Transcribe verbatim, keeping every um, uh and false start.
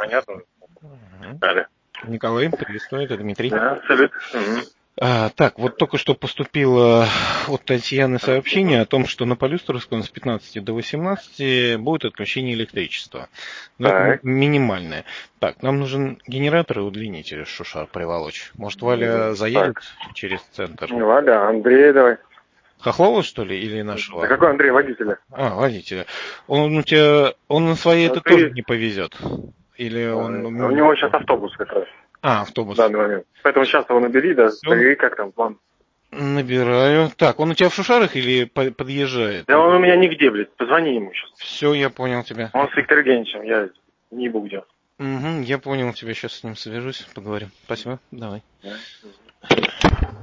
понятно. Угу. Далее. Николай, приветствую, это Дмитрий. Да, салют. Угу. А, так, вот только что поступило от Татьяны сообщение о том, что на Полюстровском с пятнадцати до восемнадцати будет отключение электричества. Но это Так. минимальное. Так, нам нужен генератор и удлинитель Шушар приволочь. Может, Валя заедет Так. через центр? Не Валя, Андрей давай. Хохлова, что ли, или нашего? Да какой Андрей, водителя? А, водителя. Он у тебя, он на своей А это ты- тоже не повезет? Или А, он... у него сейчас автобус как раз А, в автобус. данный момент. Поэтому сейчас его набери, да. Всё. Да и как там план? Набираю. Так, он у тебя в Шушарах или по- подъезжает? Да он у меня нигде, блядь. Позвони ему сейчас. Все, я понял тебя. Он с Виктором Евгеньевичем, я не буду где. Угу, я понял тебя, сейчас с ним свяжусь, поговорим. Спасибо, давай. Да.